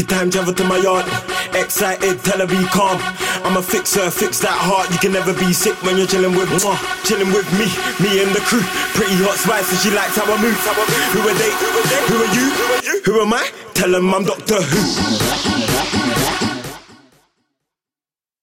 time travel to my yard. Excited, tell her be calm. I'm a fixer, fix that heart. You can never be sick when you're chilling with me, me and the crew. Pretty hot spice and she likes how I move. Who are they? Who are you? Who am I? Tell them I'm Doctor Who.